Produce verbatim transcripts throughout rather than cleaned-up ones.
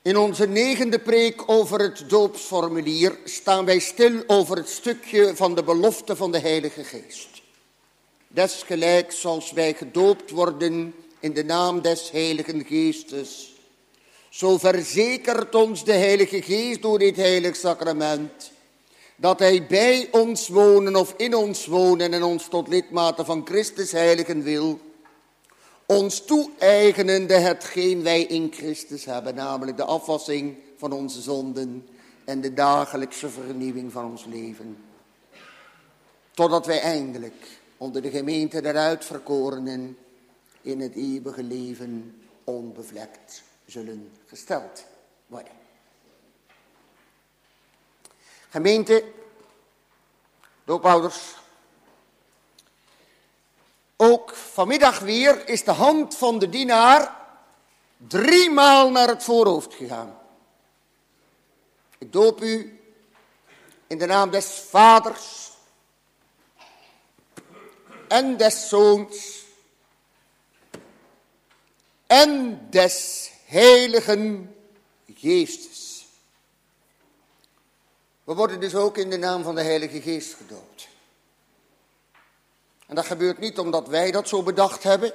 In onze negende preek over het doopsformulier staan wij stil over het stukje van de belofte van de Heilige Geest. Desgelijks zoals wij gedoopt worden in de naam des Heiligen Geestes, zo verzekert ons de Heilige Geest door dit heilig sacrament, dat hij bij ons wonen of in ons wonen en ons tot lidmaten van Christus heiligen wil, ons toe-eigenende hetgeen wij in Christus hebben, namelijk de afwassing van onze zonden en de dagelijkse vernieuwing van ons leven. Totdat wij eindelijk onder de gemeente der uitverkorenen in het eeuwige leven onbevlekt zullen gesteld worden. Gemeente, doopouders, ook vanmiddag weer is de hand van de dienaar driemaal naar het voorhoofd gegaan. Ik doop u in de naam des Vaders en des Zoons en des Heiligen Geestes. We worden dus ook in de naam van de Heilige Geest gedoopt. En dat gebeurt niet omdat wij dat zo bedacht hebben.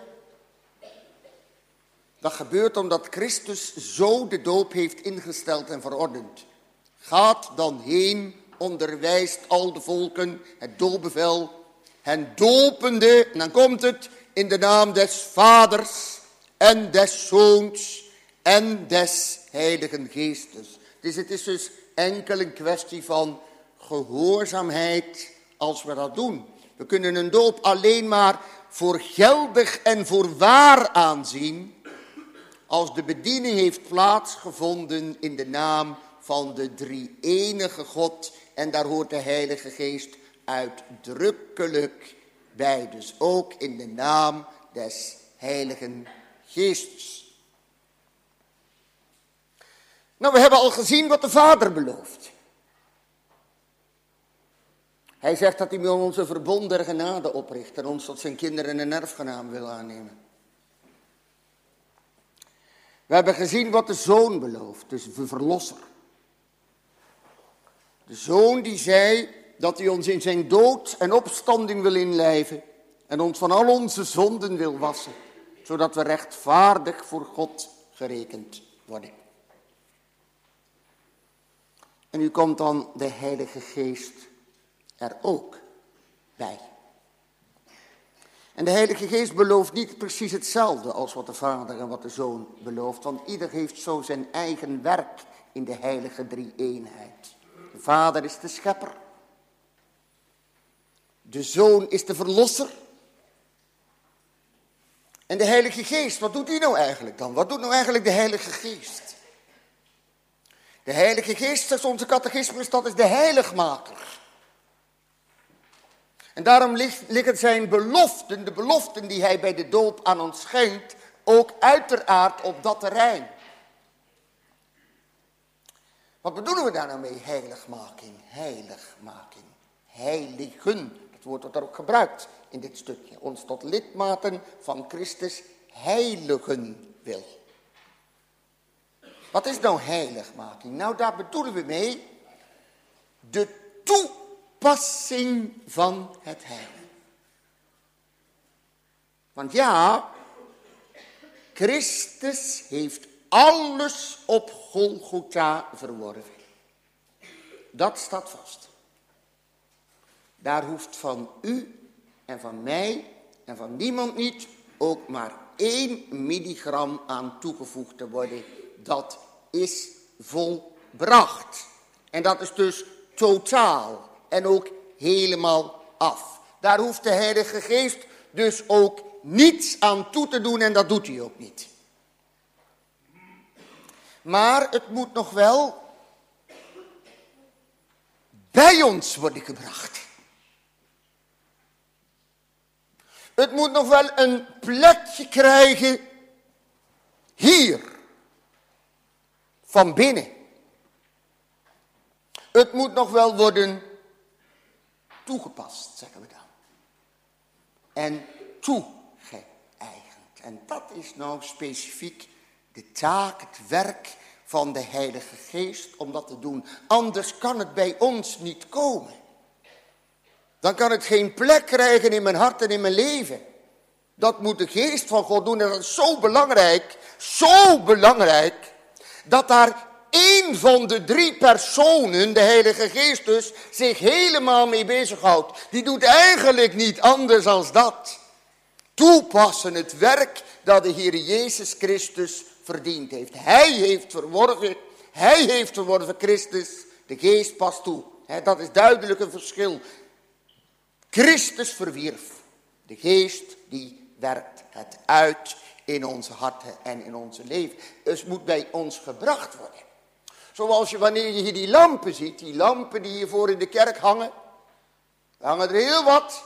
Dat gebeurt omdat Christus zo de doop heeft ingesteld en verordend. Gaat dan heen, onderwijst al de volken, het doopbevel, hen dopende, en dan komt het, in de naam des Vaders en des Zoons en des Heiligen Geestes. Dus het is dus enkel een kwestie van gehoorzaamheid als we dat doen. We kunnen een doop alleen maar voor geldig en voor waar aanzien als de bediening heeft plaatsgevonden in de naam van de drie-enige God. En daar hoort de Heilige Geest uitdrukkelijk bij. Dus ook in de naam des Heiligen Geestes. Nou, we hebben al gezien wat de Vader belooft. Hij zegt dat hij met ons een verbond der genade opricht en ons tot zijn kinderen en erfgenaam wil aannemen. We hebben gezien wat de Zoon belooft, dus de Verlosser. De Zoon die zei dat hij ons in zijn dood en opstanding wil inlijven en ons van al onze zonden wil wassen, zodat we rechtvaardig voor God gerekend worden. En nu komt dan de Heilige Geest er ook bij. En de Heilige Geest belooft niet precies hetzelfde als wat de Vader en wat de Zoon belooft, want ieder heeft zo zijn eigen werk in de heilige drie-eenheid. De Vader is de schepper. De Zoon is de verlosser. En de Heilige Geest, wat doet die nou eigenlijk dan? Wat doet nou eigenlijk de Heilige Geest? De Heilige Geest, zegt onze catechismus, dat is de heiligmaker. En daarom liggen zijn beloften, de beloften die hij bij de doop aan ons schenkt, ook uiteraard op dat terrein. Wat bedoelen we daar nou mee? Heiligmaking, heiligmaking, heiligen. Dat woord wordt daar ook gebruikt in dit stukje. Ons tot lidmaten van Christus heiligen wil. Wat is nou heiligmaking? Nou, daar bedoelen we mee de toepassing van het heil. Want ja, Christus heeft alles op Golgotha verworven. Dat staat vast. Daar hoeft van u en van mij en van niemand niet ook maar één milligram aan toegevoegd te worden. Dat is volbracht. En dat is dus totaal en ook helemaal af. Daar hoeft de Heilige Geest dus ook niets aan toe te doen en dat doet hij ook niet. Maar het moet nog wel bij ons worden gebracht. Het moet nog wel een plekje krijgen hier, van binnen. Het moet nog wel worden toegepast, zeggen we dan. En toegeëigend. En dat is nou specifiek de taak, het werk van de Heilige Geest om dat te doen. Anders kan het bij ons niet komen. Dan kan het geen plek krijgen in mijn hart en in mijn leven. Dat moet de Geest van God doen. En dat is zo belangrijk, zo belangrijk, dat daar één van de drie personen, de Heilige Geest dus, zich helemaal mee bezighoudt. Die doet eigenlijk niet anders dan dat. Toepassen het werk dat de Heer Jezus Christus verdiend heeft. Hij heeft verworven, hij heeft verworven Christus, de Geest past toe. He, dat is duidelijk een verschil. Christus verwierf, de Geest die werkt het uit in onze harten en in onze leven. Dus het moet bij ons gebracht worden. Zoals je wanneer je hier die lampen ziet, die lampen die hier voor in de kerk hangen, hangen er heel wat.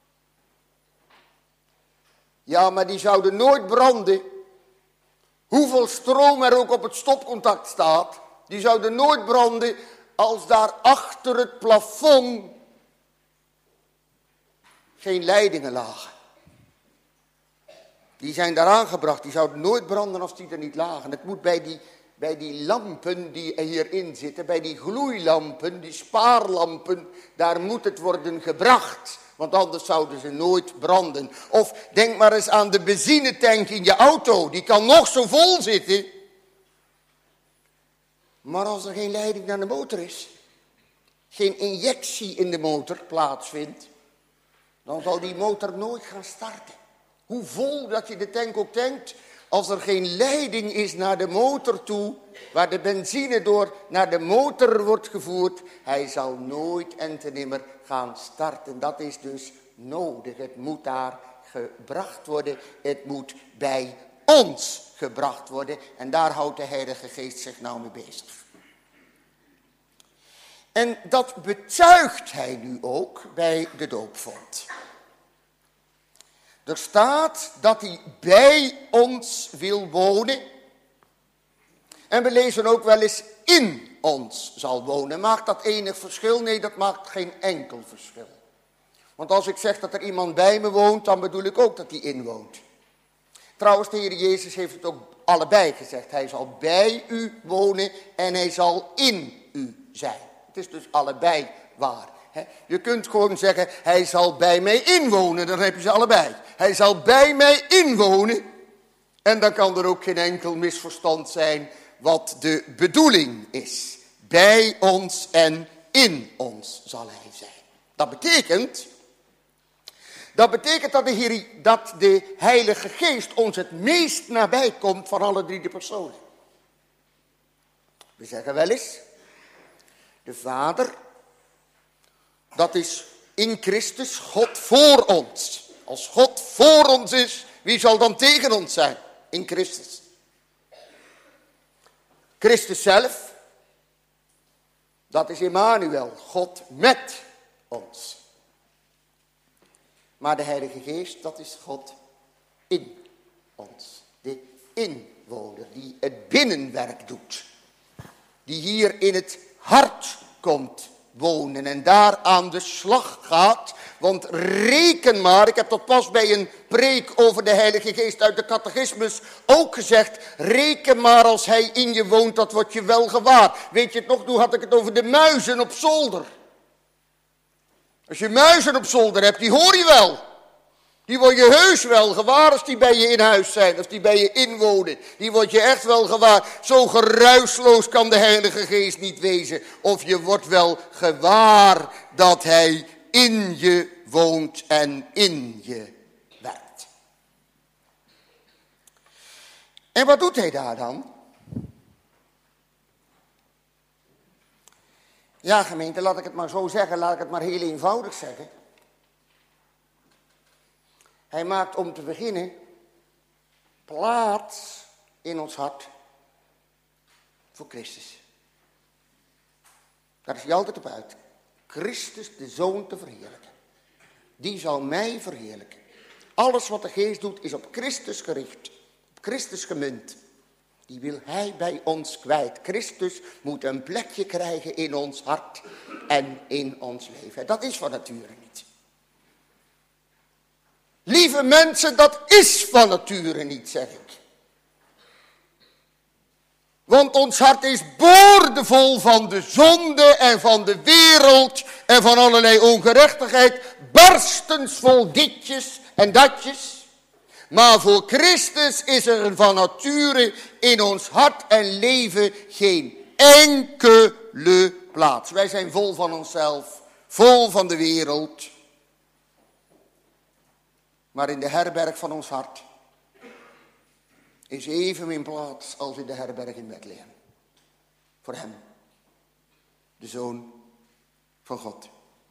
Ja, maar die zouden nooit branden. Hoeveel stroom er ook op het stopcontact staat, die zouden nooit branden als daar achter het plafond geen leidingen lagen. Die zijn daar aangebracht, die zouden nooit branden als die er niet lagen. Het moet bij die, bij die lampen die hierin zitten, bij die gloeilampen, die spaarlampen, daar moet het worden gebracht. Want anders zouden ze nooit branden. Of denk maar eens aan de benzinetank in je auto. Die kan nog zo vol zitten. Maar als er geen leiding naar de motor is, geen injectie in de motor plaatsvindt, dan zal die motor nooit gaan starten. Hoe vol dat je de tank ook tankt, als er geen leiding is naar de motor toe, waar de benzine door naar de motor wordt gevoerd, hij zal nooit en te nimmer gaan starten. Dat is dus nodig. Het moet daar gebracht worden. Het moet bij ons gebracht worden. En daar houdt de Heilige Geest zich nou mee bezig. En dat betuigt hij nu ook bij de doopvond. Er staat dat hij bij ons wil wonen. En we lezen ook wel eens in ons zal wonen. Maakt dat enig verschil? Nee, dat maakt geen enkel verschil. Want als ik zeg dat er iemand bij me woont, dan bedoel ik ook dat hij in woont. Trouwens, de Heer Jezus heeft het ook allebei gezegd. Hij zal bij u wonen en hij zal in u zijn. Het is dus allebei waar. Je kunt gewoon zeggen, hij zal bij mij inwonen, dan heb je ze allebei. Hij zal bij mij inwonen en dan kan er ook geen enkel misverstand zijn wat de bedoeling is. Bij ons en in ons zal hij zijn. Dat betekent, dat betekent dat de, Heer, dat de Heilige Geest ons het meest nabij komt van alle drie de personen. We zeggen wel eens, de Vader, dat is in Christus God voor ons. Als God voor ons is, wie zal dan tegen ons zijn? In Christus. Christus zelf, dat is Emmanuel, God met ons. Maar de Heilige Geest, dat is God in ons. De inwoner, die het binnenwerk doet. Die hier in het hart komt wonen en daar aan de slag gaat. Want reken maar, ik heb dat pas bij een preek over de Heilige Geest uit de catechismus ook gezegd. Reken maar als hij in je woont, dat wordt je wel gewaar. Weet je het nog, toen had ik het over de muizen op zolder. Als je muizen op zolder hebt, die hoor je wel. Die word je heus wel gewaar als die bij je in huis zijn, als die bij je inwonen. Die word je echt wel gewaar. Zo geruisloos kan de Heilige Geest niet wezen. Of je wordt wel gewaar dat hij in je woont en in je werkt. En wat doet hij daar dan? Ja, gemeente, laat ik het maar zo zeggen, laat ik het maar heel eenvoudig zeggen. Hij maakt om te beginnen plaats in ons hart voor Christus. Daar is hij altijd op uit. Christus de Zoon te verheerlijken. Die zal mij verheerlijken. Alles wat de Geest doet is op Christus gericht. Op Christus gemunt. Die wil hij bij ons kwijt. Christus moet een plekje krijgen in ons hart en in ons leven. Dat is van nature niet. Lieve mensen, dat is van nature niet, zeg ik. Want ons hart is boordevol van de zonde en van de wereld en van allerlei ongerechtigheid. Barstensvol ditjes en datjes. Maar voor Christus is er van nature in ons hart en leven geen enkele plaats. Wij zijn vol van onszelf, vol van de wereld. Maar in de herberg van ons hart is evenmin plaats als in de herberg in Bethlehem. Voor hem, de Zoon van God.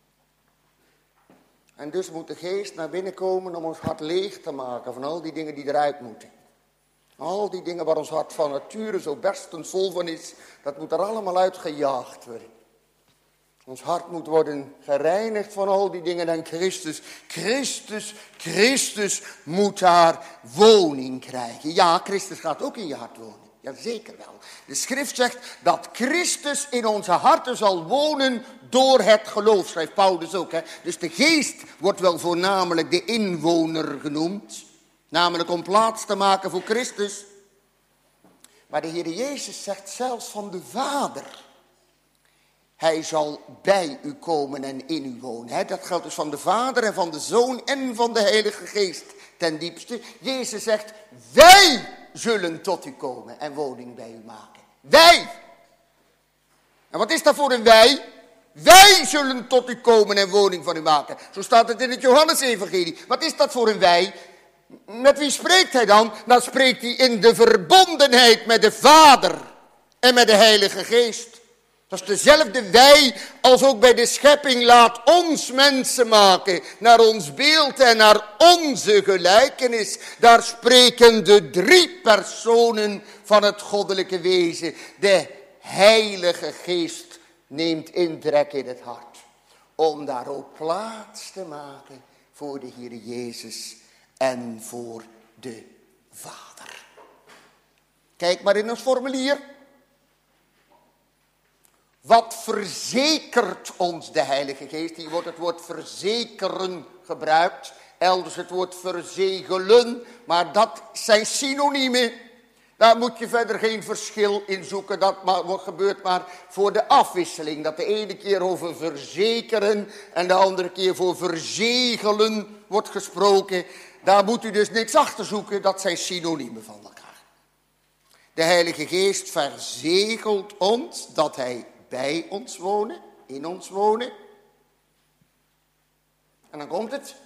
En dus moet de geest naar binnen komen om ons hart leeg te maken van al die dingen die eruit moeten. Al die dingen waar ons hart van nature zo berstend vol van is, dat moet er allemaal uitgejaagd worden. Ons hart moet worden gereinigd van al die dingen en Christus, Christus, Christus moet daar woning krijgen. Ja, Christus gaat ook in je hart wonen. Ja, zeker wel. De schrift zegt dat Christus in onze harten zal wonen door het geloof, schrijft Paulus ook. Hè? Dus de geest wordt wel voornamelijk de inwoner genoemd. Namelijk om plaats te maken voor Christus. Maar de Heer Jezus zegt zelfs van de Vader. Hij zal bij u komen en in u wonen. Hè? Dat geldt dus van de Vader en van de Zoon en van de Heilige Geest ten diepste. Jezus zegt, wij zullen tot u komen en woning bij u maken. Wij. En wat is dat voor een wij? Wij zullen tot u komen en woning van u maken. Zo staat het in het Johannesevangelie. Wat is dat voor een wij? Met wie spreekt hij dan? Dan spreekt hij in de verbondenheid met de Vader en met de Heilige Geest. Dat is dezelfde wij als ook bij de schepping. Laat ons mensen maken naar ons beeld en naar onze gelijkenis. Daar spreken de drie personen van het goddelijke wezen. De Heilige Geest neemt intrek in het hart. Om daar ook plaats te maken voor de Heer Jezus en voor de Vader. Kijk maar in ons formulier. Wat verzekert ons de Heilige Geest? Hier wordt het woord verzekeren gebruikt. Elders het woord verzegelen. Maar dat zijn synoniemen. Daar moet je verder geen verschil in zoeken. Dat gebeurt maar voor de afwisseling. Dat de ene keer over verzekeren en de andere keer voor verzegelen wordt gesproken. Daar moet u dus niks achter zoeken. Dat zijn synoniemen van elkaar. De Heilige Geest verzegelt ons dat hij bij ons wonen, in ons wonen. En dan komt het.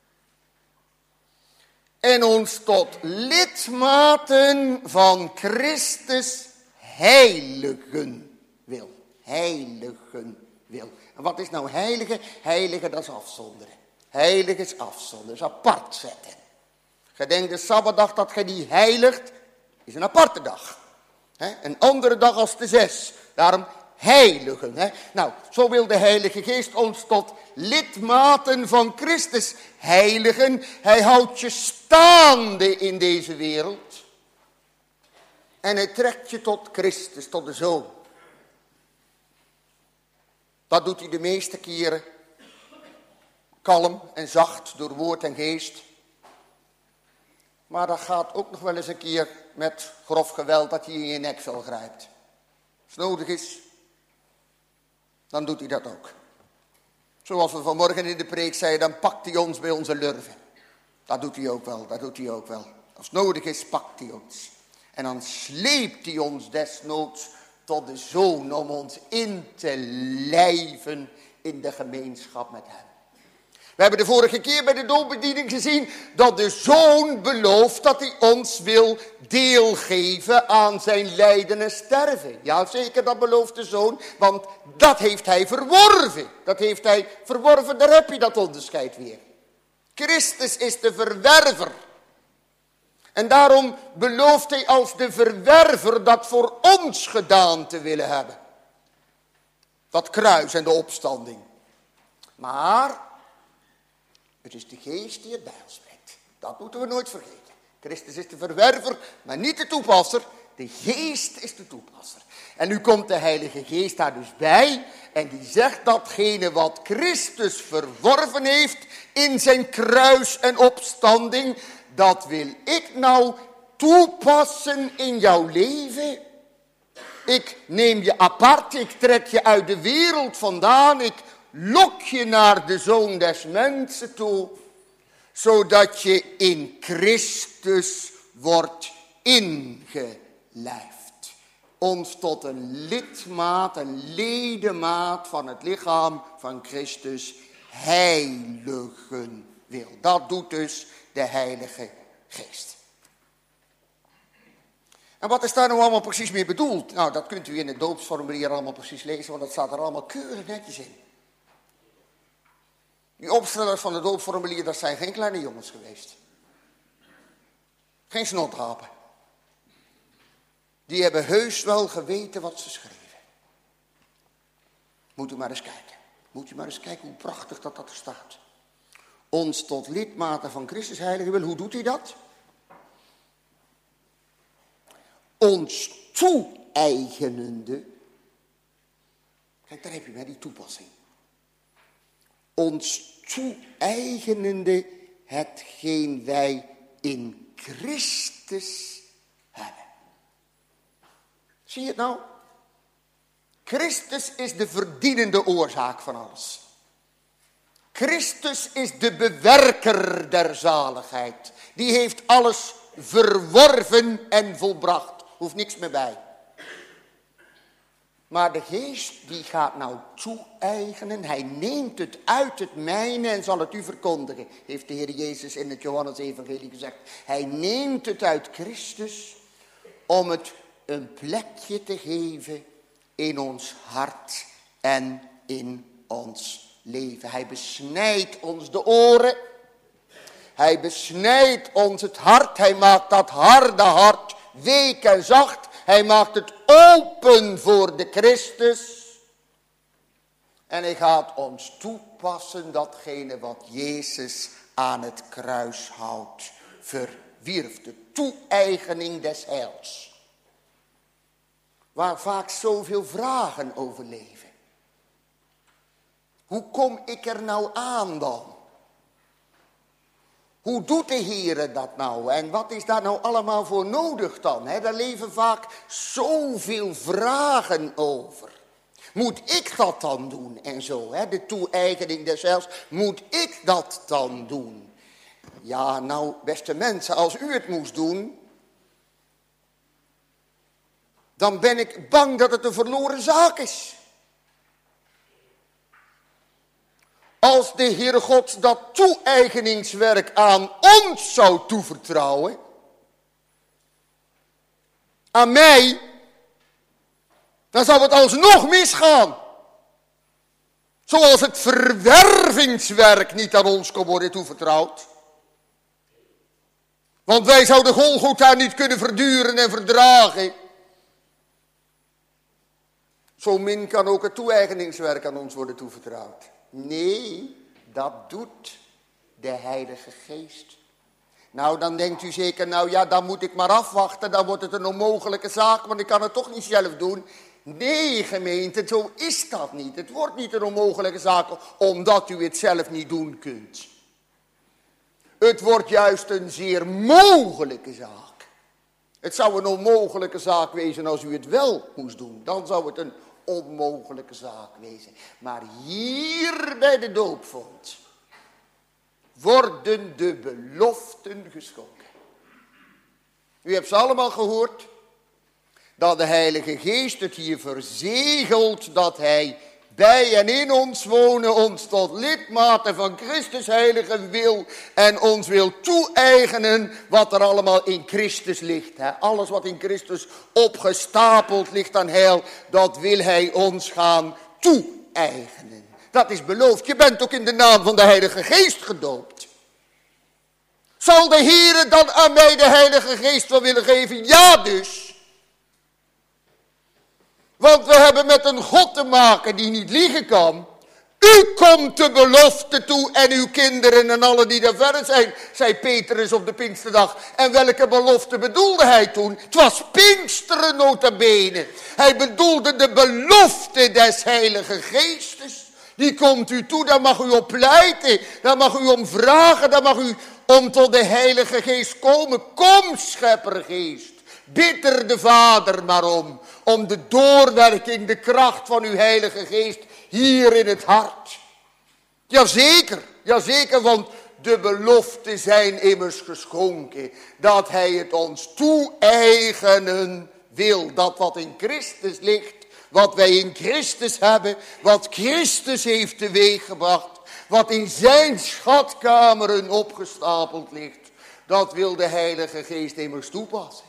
En ons tot lidmaten van Christus heiligen wil. Heiligen wil. En wat is nou heilige? Heilige, dat is afzonderen. Heilig is afzonderen, is apart zetten. Gedenk de Sabbatdag dat gij die heiligt, is een aparte dag. He? Een andere dag als de zes. Daarom heiligen. He? Nou, zo wil de Heilige Geest ons tot lidmaten van Christus heiligen. Hij houdt je staande in deze wereld. En hij trekt je tot Christus, tot de Zoon. Dat doet hij de meeste keren. Kalm en zacht door woord en geest. Maar dat gaat ook nog wel eens een keer met grof geweld dat hij in je nekvel grijpt. Als het nodig is, dan doet hij dat ook. Zoals we vanmorgen in de preek zeiden, dan pakt hij ons bij onze lurven. Dat doet hij ook wel, dat doet hij ook wel. Als het nodig is, pakt hij ons. En dan sleept hij ons desnoods tot de Zoon om ons in te lijven in de gemeenschap met hem. We hebben de vorige keer bij de doopbediening gezien dat de Zoon belooft dat hij ons wil deelgeven aan zijn lijden en sterven. Ja, zeker, dat belooft de Zoon, want dat heeft hij verworven. Dat heeft hij verworven, daar heb je dat onderscheid weer. Christus is de verwerver. En daarom belooft hij als de verwerver dat voor ons gedaan te willen hebben. Dat kruis en de opstanding. Maar het is de geest die het bij ons brengt. Dat moeten we nooit vergeten. Christus is de verwerver, maar niet de toepasser. De geest is de toepasser. En nu komt de Heilige Geest daar dus bij. En die zegt datgene wat Christus verworven heeft in zijn kruis en opstanding. Dat wil ik nou toepassen in jouw leven. Ik neem je apart, ik trek je uit de wereld vandaan, ik lok je naar de Zoon des Mensen toe, zodat je in Christus wordt ingelijfd. Ons tot een lidmaat, een ledemaat van het lichaam van Christus heiligen wil. Dat doet dus de Heilige Geest. En wat is daar nou allemaal precies mee bedoeld? Nou, dat kunt u in het doopsformulier allemaal precies lezen, want dat staat er allemaal keurig netjes in. Die opstellers van het doopsformulier, dat zijn geen kleine jongens geweest. Geen snotrapen. Die hebben heus wel geweten wat ze schreven. Moet u maar eens kijken. Moet u maar eens kijken hoe prachtig dat dat er staat. Ons tot lidmaten van Christus heilige wil. Hoe doet hij dat? Ons toe-eigenende. Kijk, daar heb je mij die toepassing. Ons toe-eigenende hetgeen wij in Christus hebben. Zie je het nou? Christus is de verdienende oorzaak van alles. Christus is de bewerker der zaligheid. Die heeft alles verworven en volbracht. Hoeft niks meer bij. Maar de geest die gaat nou toe-eigenen. Hij neemt het uit het mijne en zal het u verkondigen. Heeft de Heer Jezus in het Johannes-evangelie gezegd. Hij neemt het uit Christus om het een plekje te geven in ons hart en in ons leven. Hij besnijdt ons de oren. Hij besnijdt ons het hart. Hij maakt dat harde hart week en zacht. Hij maakt het open voor de Christus. En hij gaat ons toepassen datgene wat Jezus aan het kruis houdt. Verwierf de toe-eigening des heils. Waar vaak zoveel vragen over leven. Hoe kom ik er nou aan dan? Hoe doet de Heere dat nou? En wat is daar nou allemaal voor nodig dan? He, daar leven vaak zoveel vragen over. Moet ik dat dan doen? En zo, he, de toe-eigening des heils. Moet ik dat dan doen? Ja, nou, beste mensen, als u het moest doen, dan ben ik bang dat het een verloren zaak is. Als de Heere God dat toe-eigeningswerk aan ons zou toevertrouwen, aan mij, dan zou het alsnog misgaan. Zoals het verwervingswerk niet aan ons kon worden toevertrouwd. Want wij zouden Golgotha niet kunnen verduren en verdragen. Zo min kan ook het toe-eigeningswerk aan ons worden toevertrouwd. Nee, dat doet de Heilige Geest. Nou, dan denkt u zeker, nou ja, dan moet ik maar afwachten. Dan wordt het een onmogelijke zaak, want ik kan het toch niet zelf doen. Nee, gemeente, zo is dat niet. Het wordt niet een onmogelijke zaak, omdat u het zelf niet doen kunt. Het wordt juist een zeer mogelijke zaak. Het zou een onmogelijke zaak wezen als u het wel moest doen. Dan zou het een onmogelijke zaak wezen. Maar hier bij de doopvond worden de beloften geschonken. U hebt ze allemaal gehoord. Dat de Heilige Geest het hier verzegelt dat hij bij en in ons wonen, ons tot lidmaten van Christus heilige wil en ons wil toe-eigenen wat er allemaal in Christus ligt. Hè. Alles wat in Christus opgestapeld ligt aan heil, dat wil hij ons gaan toe-eigenen. Dat is beloofd. Je bent ook in de naam van de Heilige Geest gedoopt. Zal de Heere dan aan mij de Heilige Geest wel willen geven? Ja dus. Want we hebben met een God te maken die niet liegen kan. U komt de belofte toe en uw kinderen en alle die daar verder zijn, zei Petrus op de Pinksterdag. En welke belofte bedoelde hij toen? Het was Pinksteren nota bene. Hij bedoelde de belofte des Heilige Geestes. Die komt u toe, daar mag u op pleiten, daar mag u om vragen, daar mag u om tot de Heilige Geest komen. Kom, Scheppergeest. Bid er de Vader maar om, om de doorwerking, de kracht van uw Heilige Geest hier in het hart. Jazeker, jazeker, want de beloften zijn immers geschonken, dat hij het ons toe-eigenen wil. Dat wat in Christus ligt, wat wij in Christus hebben, wat Christus heeft teweeggebracht, wat in zijn schatkameren opgestapeld ligt, dat wil de Heilige Geest immers toepassen.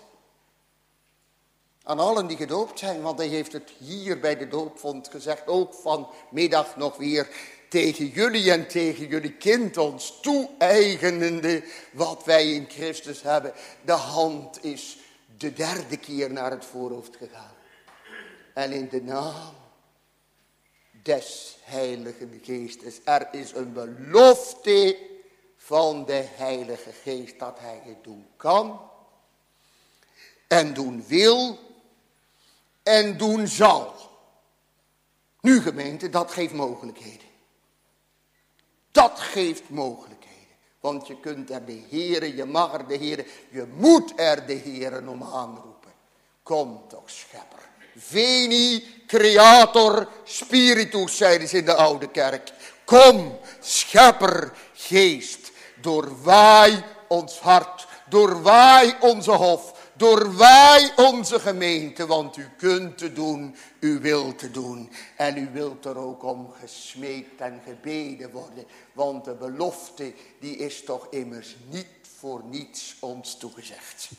Aan allen die gedoopt zijn, want hij heeft het hier bij de doopvond gezegd, ook vanmiddag nog weer, tegen jullie en tegen jullie kind ons toe-eigenende wat wij in Christus hebben. De hand is de derde keer naar het voorhoofd gegaan. En in de naam des Heiligen Geestes, er is een belofte van de Heilige Geest dat hij het doen kan en doen wil en doen zal. Nu gemeente, dat geeft mogelijkheden. Dat geeft mogelijkheden. Want je kunt er de Heere, je mag er de Heere, je moet er de Heere om aanroepen. Kom toch, schepper. Veni creator spiritus, zeiden ze in de oude kerk. Kom, schepper, geest. Doorwaai ons hart, doorwaai onze hof, doorwaai onze gemeente, want u kunt te doen, u wilt te doen. En u wilt er ook om gesmeekt en gebeden worden, want de belofte die is toch immers niet voor niets ons toegezegd.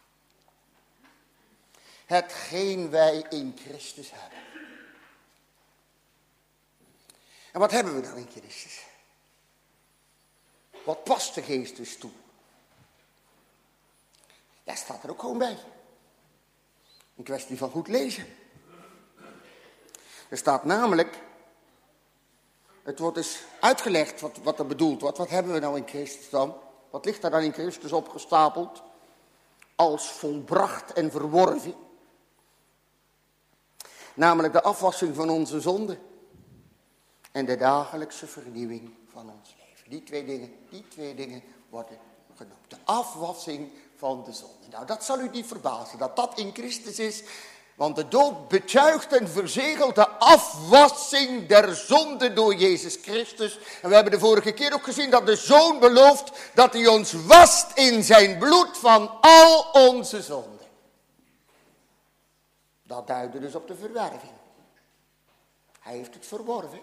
Hetgeen wij in Christus hebben. En wat hebben we dan in Christus? Wat past de geest dus toe? Daar staat er ook gewoon bij. Een kwestie van goed lezen. Er staat namelijk, het wordt dus uitgelegd wat, wat er bedoeld wordt. Wat hebben we nou in Christus dan? Wat ligt daar dan in Christus opgestapeld? Als volbracht en verworven. Namelijk de afwassing van onze zonde. En de dagelijkse vernieuwing van ons leven. Die twee dingen, die twee dingen worden genoemd. De afwassing van de zonde. Nou, dat zal u niet verbazen dat dat in Christus is. Want de doop betuigt en verzegelt de afwassing der zonde door Jezus Christus. En we hebben de vorige keer ook gezien dat de Zoon belooft dat hij ons wast in zijn bloed van al onze zonden. Dat duidde dus op de verwerving. Hij heeft het verworven.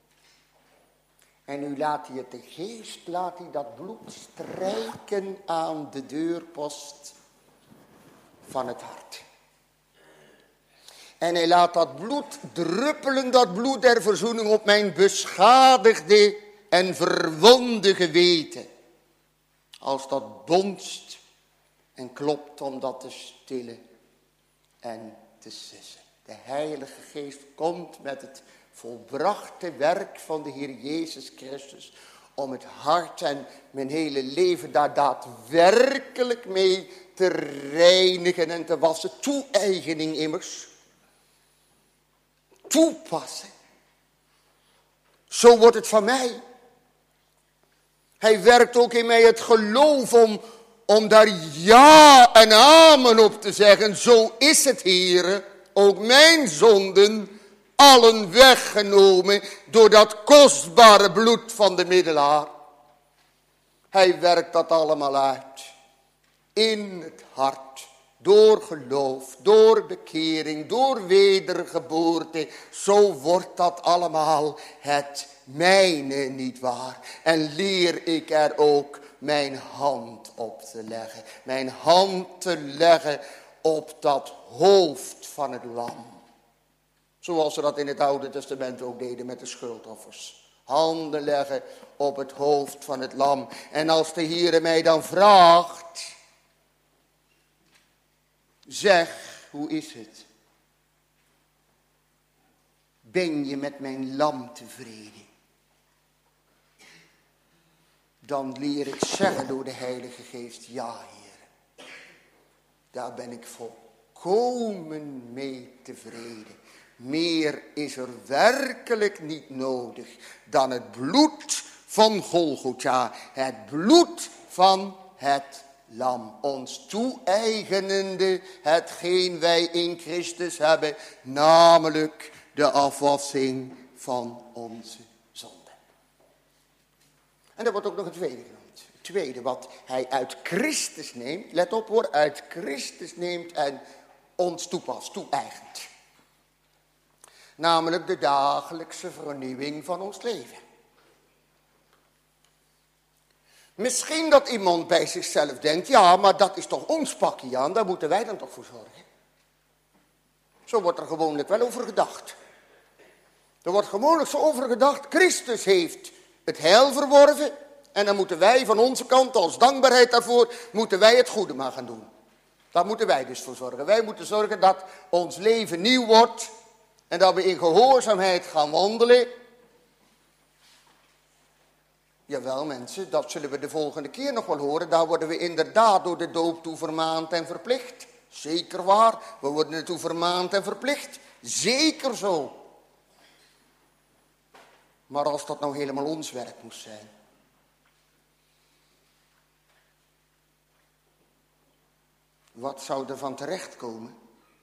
En nu laat hij het, de geest laat hij dat bloed strijken aan de deurpost van het hart. En hij laat dat bloed druppelen, dat bloed der verzoening op mijn beschadigde en verwonde geweten. Als dat bonst en klopt om dat te stillen en te sussen. De Heilige Geest komt met het volbrachte werk van de Heer Jezus Christus om het hart en mijn hele leven daar daadwerkelijk mee te reinigen en te wassen. Toe-eigening immers. Toepassen. Zo wordt het van mij. Hij werkt ook in mij het geloof om, om daar ja en amen op te zeggen. Zo is het, Heere, ook mijn zonden allen weggenomen door dat kostbare bloed van de middelaar. Hij werkt dat allemaal uit. In het hart. Door geloof, door bekering, door wedergeboorte. Zo wordt dat allemaal het mijne, niet waar. En leer ik er ook mijn hand op te leggen. Mijn hand te leggen op dat hoofd van het lam. Zoals ze dat in het Oude Testament ook deden met de schuldoffers. Handen leggen op het hoofd van het lam. En als de Heere mij dan vraagt, zeg, hoe is het? Ben je met mijn lam tevreden? Dan leer ik zeggen door de Heilige Geest, ja, Heer. Daar ben ik volkomen mee tevreden. Meer is er werkelijk niet nodig dan het bloed van Golgotha. Het bloed van het lam, ons toe-eigenende hetgeen wij in Christus hebben, namelijk de afwassing van onze zonde. En dat wordt ook nog het tweede genoemd. Het tweede wat hij uit Christus neemt, let op hoor, uit Christus neemt en ons toepast, toe-eigent. Namelijk de dagelijkse vernieuwing van ons leven. Misschien dat iemand bij zichzelf denkt, ja, maar dat is toch ons pakje aan, daar moeten wij dan toch voor zorgen. Zo wordt er gewoonlijk wel over gedacht. Er wordt gewoonlijk zo over gedacht, Christus heeft het heil verworven en dan moeten wij van onze kant als dankbaarheid daarvoor, moeten wij het goede maar gaan doen. Daar moeten wij dus voor zorgen. Wij moeten zorgen dat ons leven nieuw wordt en dat we in gehoorzaamheid gaan wandelen. Jawel mensen, dat zullen we de volgende keer nog wel horen. Daar worden we inderdaad door de doop toe vermaand en verplicht. Zeker waar, we worden ertoe vermaand en verplicht. Zeker zo. Maar als dat nou helemaal ons werk moest zijn. Wat zou er van terechtkomen?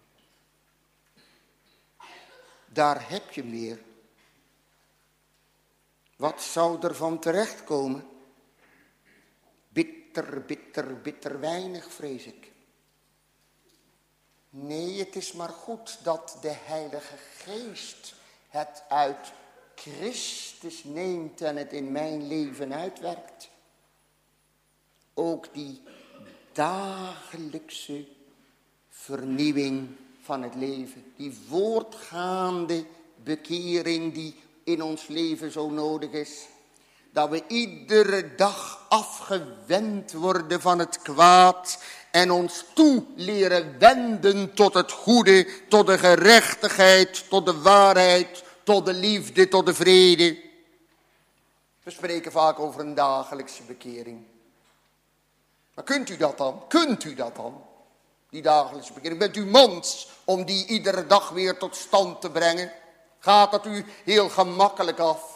Daar heb je meer. Wat zou er van terechtkomen? Bitter, bitter, bitter weinig, vrees ik. Nee, het is maar goed dat de Heilige Geest het uit Christus neemt en het in mijn leven uitwerkt. Ook die dagelijkse vernieuwing van het leven. Die voortgaande bekering die in ons leven zo nodig is. Dat we iedere dag afgewend worden van het kwaad en ons toe leren wenden tot het goede, tot de gerechtigheid, tot de waarheid, tot de liefde, tot de vrede. We spreken vaak over een dagelijkse bekering. Maar kunt u dat dan? Kunt u dat dan? Die dagelijkse bekering. Bent u mans om die iedere dag weer tot stand te brengen? Gaat dat u heel gemakkelijk af?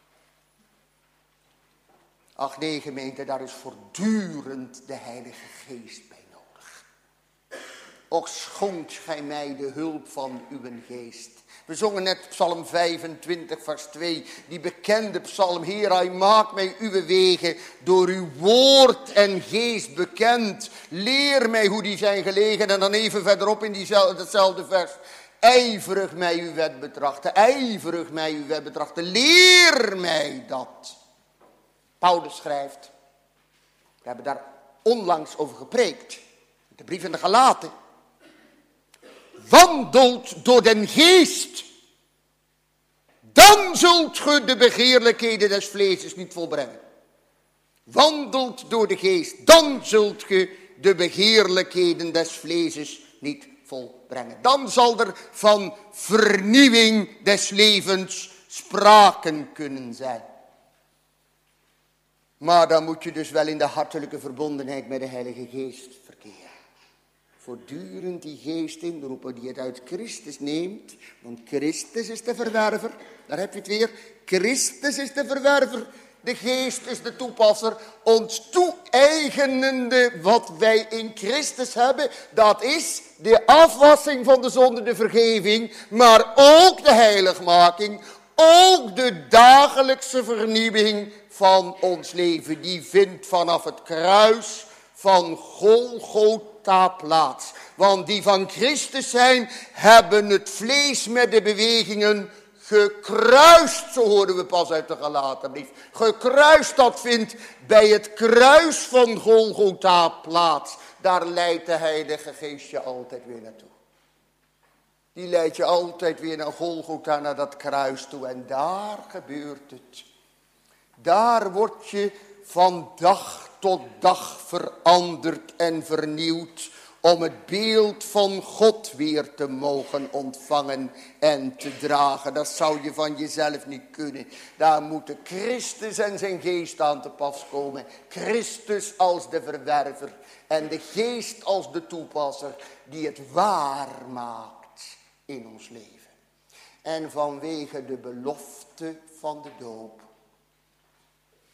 Ach nee, gemeente, daar is voortdurend de Heilige Geest bij nodig. Och, schonk gij mij de hulp van uw geest. We zongen net Psalm vijfentwintig, vers twee, die bekende psalm. Heer, hij maakt mij uw wegen door uw woord en geest bekend. Leer mij hoe die zijn gelegen. En dan even verderop in diezelfde, datzelfde vers. Ijverig mij uw wet betrachten, ijverig mij uw wet betrachten. Leer mij dat. Paulus schrijft, we hebben daar onlangs over gepreekt, de brief in de Galaten. Wandelt door den geest, dan zult ge de begeerlijkheden des vleeses niet volbrengen. Wandelt door de geest, dan zult ge de begeerlijkheden des vleeses niet volbrengen. Dan zal er van vernieuwing des levens sprake kunnen zijn. Maar dan moet je dus wel in de hartelijke verbondenheid met de Heilige Geest verkeren. Voortdurend die geest inroepen die het uit Christus neemt. Want Christus is de verwerver. Daar heb je het weer. Christus is de verwerver. De geest is de toepasser. Ons toe-eigenende wat wij in Christus hebben. Dat is de afwassing van de zonde, de vergeving. Maar ook de heiligmaking. Ook de dagelijkse vernieuwing van ons leven. Die vindt vanaf het kruis van Golgotha plaats. Want die van Christus zijn, hebben het vlees met de bewegingen gekruist. Zo horen we pas uit de Galatenbrief. Gekruist, dat vindt bij het kruis van Golgotha plaats. Daar leidt de Heilige Geest je altijd weer naartoe. Die leidt je altijd weer naar Golgotha, naar dat kruis toe. En daar gebeurt het. Daar word je van dag tot dag veranderd en vernieuwd. Om het beeld van God weer te mogen ontvangen en te dragen. Dat zou je van jezelf niet kunnen. Daar moeten Christus en zijn geest aan te pas komen. Christus als de verwerver en de geest als de toepasser die het waar maakt in ons leven. En vanwege de belofte van de doop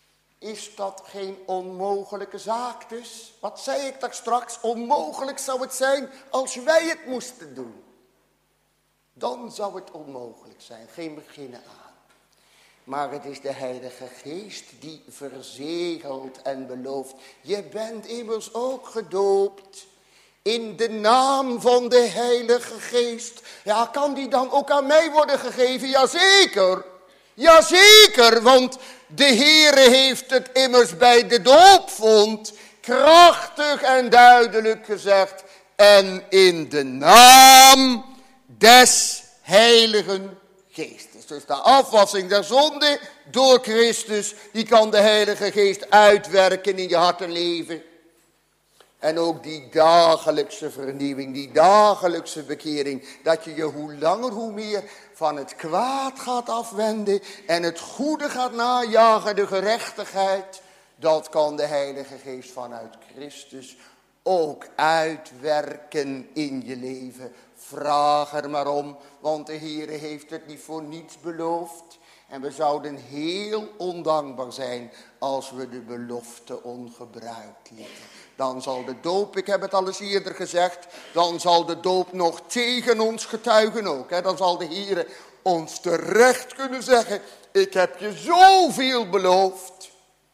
Is dat geen onmogelijke zaak dus? Wat zei ik daar straks? Onmogelijk zou het zijn als wij het moesten doen. Dan zou het onmogelijk zijn, geen beginnen aan. Maar het is de Heilige Geest die verzegelt en belooft. Je bent immers ook gedoopt in de naam van de Heilige Geest. Ja, kan die dan ook aan mij worden gegeven? Jazeker, jazeker, want de Heere heeft het immers bij de doopvond krachtig en duidelijk gezegd. En in de naam des Heiligen Geestes. Dus de afwassing der zonde door Christus, die kan de Heilige Geest uitwerken in je hart en leven. En ook die dagelijkse vernieuwing, die dagelijkse bekering, dat je je hoe langer hoe meer van het kwaad gaat afwenden en het goede gaat najagen, de gerechtigheid. Dat kan de Heilige Geest vanuit Christus ook uitwerken in je leven. Vraag er maar om, want de Heere heeft het niet voor niets beloofd. En we zouden heel ondankbaar zijn als we de belofte ongebruikt lieten. Dan zal de doop, ik heb het al eens eerder gezegd, dan zal de doop nog tegen ons getuigen ook. Hè? Dan zal de Heere ons terecht kunnen zeggen, ik heb je zoveel beloofd.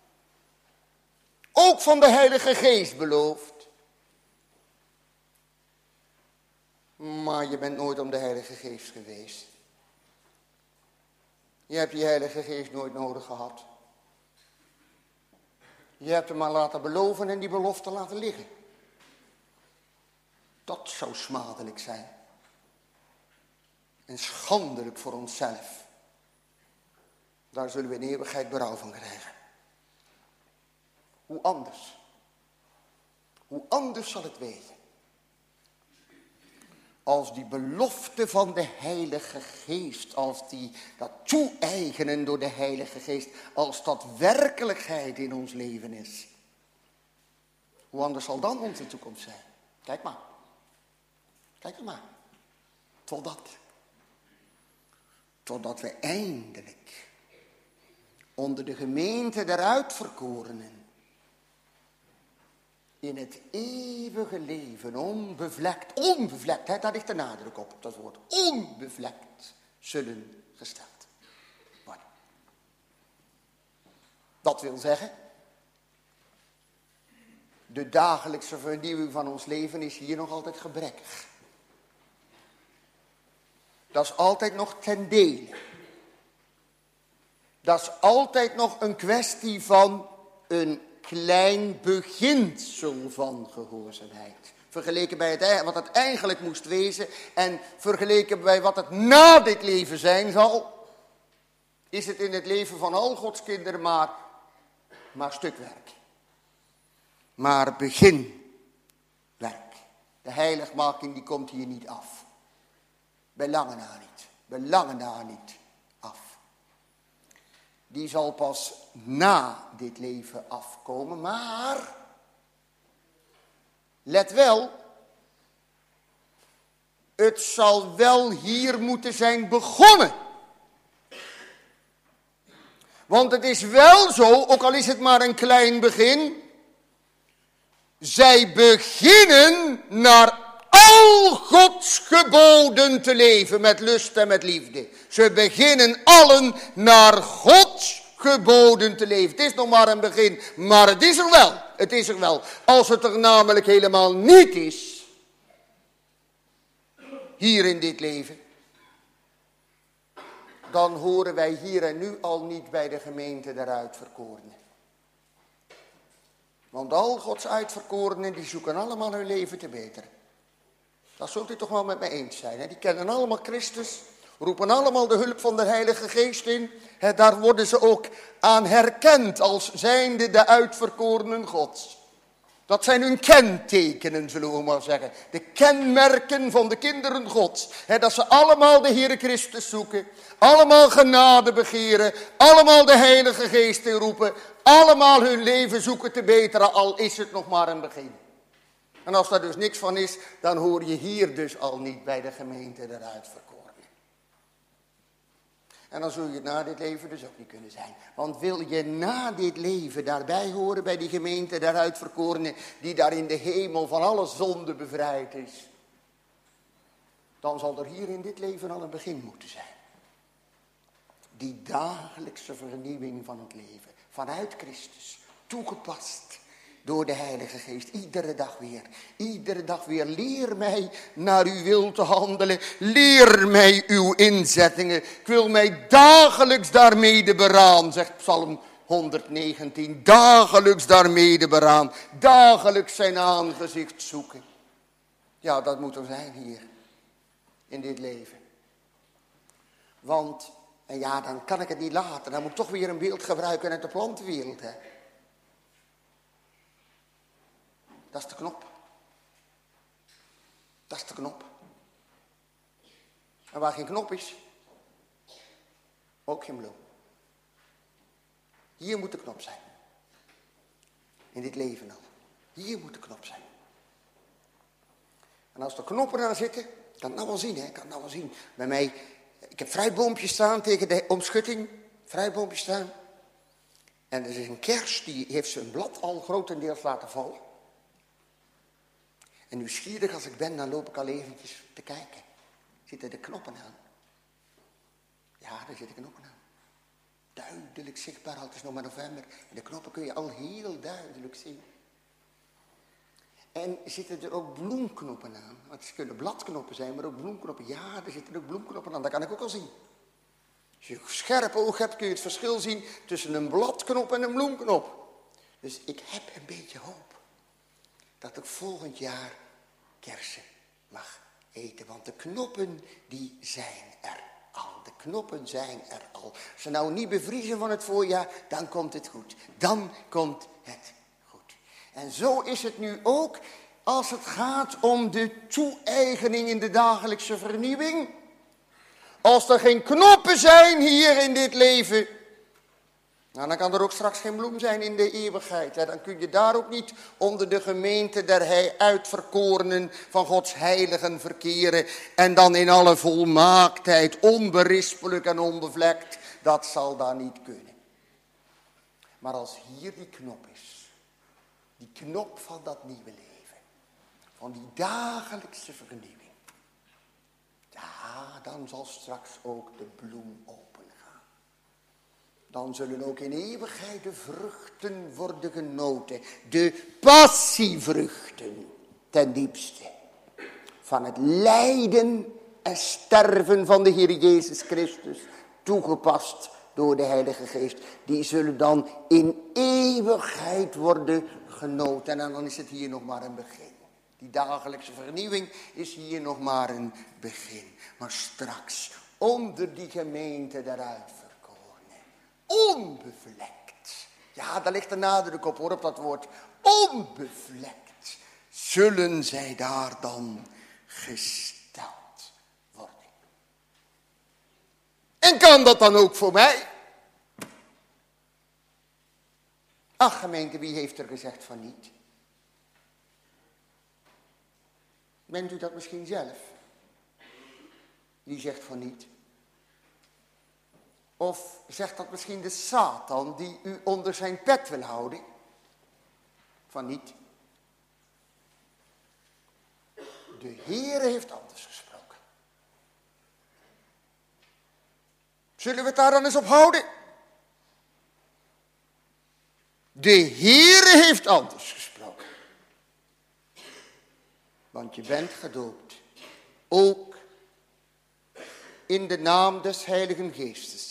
Ook van de Heilige Geest beloofd. Maar je bent nooit om de Heilige Geest geweest. Je hebt die Heilige Geest nooit nodig gehad. Je hebt hem maar laten beloven en die belofte laten liggen. Dat zou smadelijk zijn. En schandelijk voor onszelf. Daar zullen we in eeuwigheid berouw van krijgen. Hoe anders? Hoe anders zal het wezen? Als die belofte van de Heilige Geest, als die dat toe-eigenen door de Heilige Geest, als dat werkelijkheid in ons leven is. Hoe anders zal dan onze toekomst zijn? Kijk maar. Kijk maar. Totdat. Totdat we eindelijk onder de gemeente der uitverkorenen in het eeuwige leven onbevlekt, onbevlekt, hè, daar ligt de nadruk op, dat woord, onbevlekt zullen gesteld worden. Dat wil zeggen, de dagelijkse vernieuwing van ons leven is hier nog altijd gebrekkig. Dat is altijd nog ten dele. Dat is altijd nog een kwestie van een klein beginsel van gehoorzaamheid. Vergeleken bij het, wat het eigenlijk moest wezen en vergeleken bij wat het na dit leven zijn zal, is het in het leven van al Gods kinderen maar, maar stukwerk. Maar beginwerk. De heiligmaking die komt hier niet af. Bij lange na niet. Bij lange na niet af. Die zal pas na dit leven afkomen, maar let wel, het zal wel hier moeten zijn begonnen. Want het is wel zo, ook al is het maar een klein begin, zij beginnen naar al Gods geboden te leven met lust en met liefde. Ze beginnen allen naar Gods geboden te leven. Het is nog maar een begin, maar het is er wel. Het is er wel. Als het er namelijk helemaal niet is, hier in dit leven, dan horen wij hier en nu al niet bij de gemeente der uitverkorenen. Want al Gods uitverkorenen, die zoeken allemaal hun leven te beteren. Dat zult u toch wel met mij eens zijn. Hè? Die kennen allemaal Christus, roepen allemaal de hulp van de Heilige Geest in. Hè, daar worden ze ook aan herkend als zijnde de uitverkorenen Gods. Dat zijn hun kentekenen, zullen we maar zeggen. De kenmerken van de kinderen Gods. Hè, dat ze allemaal de Heere Christus zoeken. Allemaal genade begeren. Allemaal de Heilige Geest inroepen. Allemaal hun leven zoeken te beteren, al is het nog maar een begin. En als daar dus niks van is, dan hoor je hier dus al niet bij de gemeente der uitverkorenen. En dan zul je het na dit leven dus ook niet kunnen zijn. Want wil je na dit leven daarbij horen, bij die gemeente der uitverkorenen, die daar in de hemel van alle zonde bevrijd is, dan zal er hier in dit leven al een begin moeten zijn. Die dagelijkse vernieuwing van het leven, vanuit Christus, toegepast door de Heilige Geest, iedere dag weer, iedere dag weer. Leer mij naar uw wil te handelen, leer mij uw inzettingen. Ik wil mij dagelijks daarmede beraan, zegt Psalm honderdnegentien, dagelijks daarmede beraan, dagelijks zijn aangezicht zoeken. Ja, dat moet er zijn hier, in dit leven. Want, en ja, dan kan ik het niet laten, dan moet ik toch weer een beeld gebruiken uit de plantenwereld, hè. Dat is de knop. Dat is de knop. En waar geen knop is, ook geen bloem. Hier moet de knop zijn. In dit leven al. Hier moet de knop zijn. En als er knoppen aan zitten, ik kan het nou wel zien, hè. Ik kan het nou wel zien. Bij mij, ik heb fruitboompjes staan tegen de omschutting. Fruitboompjes staan. En er is een kers, die heeft zijn blad al grotendeels laten vallen. En nieuwsgierig als ik ben, dan loop ik al eventjes te kijken. Zitten de knoppen aan? Ja, daar zitten knoppen aan. Duidelijk zichtbaar, al het is nog maar november. En de knoppen kun je al heel duidelijk zien. En zitten er ook bloemknoppen aan? Want het kunnen bladknoppen zijn, maar ook bloemknoppen. Ja, er zitten ook bloemknoppen aan, dat kan ik ook al zien. Als je een scherp oog hebt, kun je het verschil zien tussen een bladknop en een bloemknop. Dus ik heb een beetje hoop dat ik volgend jaar kersen mag eten. Want de knoppen, die zijn er al. De knoppen zijn er al. Als ze nou niet bevriezen van het voorjaar, dan komt het goed. Dan komt het goed. En zo is het nu ook als het gaat om de toe-eigening in de dagelijkse vernieuwing. Als er geen knoppen zijn hier in dit leven, nou, dan kan er ook straks geen bloem zijn in de eeuwigheid. Hè. Dan kun je daar ook niet onder de gemeente der hij uitverkorenen van Gods heiligen verkeren. En dan in alle volmaaktheid, onberispelijk en onbevlekt. Dat zal daar niet kunnen. Maar als hier die knop is, die knop van dat nieuwe leven, van die dagelijkse vernieuwing. Ja, dan zal straks ook de bloem open. Dan zullen ook in eeuwigheid de vruchten worden genoten. De passievruchten ten diepste. Van het lijden en sterven van de Heer Jezus Christus. Toegepast door de Heilige Geest. Die zullen dan in eeuwigheid worden genoten. En dan is het hier nog maar een begin. Die dagelijkse vernieuwing is hier nog maar een begin. Maar straks onder die gemeente daaruit. Onbevlekt. Ja, daar ligt de nadruk op hoor, op dat woord. Onbevlekt zullen zij daar dan gesteld worden. En kan dat dan ook voor mij? Ach gemeente, wie heeft er gezegd van niet? Bent u dat misschien zelf? Die zegt van niet. Of zegt dat misschien de Satan die u onder zijn pet wil houden? Van niet. De Heere heeft anders gesproken. Zullen we het daar dan eens op houden? De Heere heeft anders gesproken. Want je bent gedoopt. Ook in de naam des Heiligen Geestes.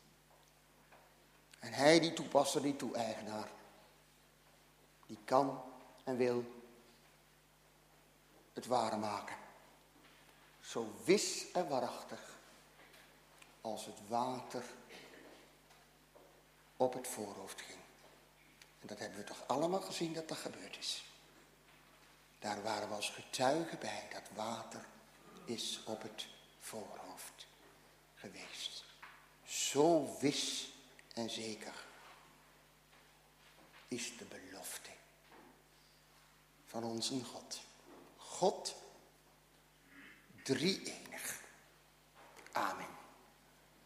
En hij die toepasser, die toe-eigenaar, die kan en wil het ware maken. Zo wis en waarachtig als het water op het voorhoofd ging. En dat hebben we toch allemaal gezien dat dat gebeurd is. Daar waren we als getuigen bij. Dat water is op het voorhoofd geweest. Zo wis en zeker is de belofte van onze God. God drie-enig. Amen.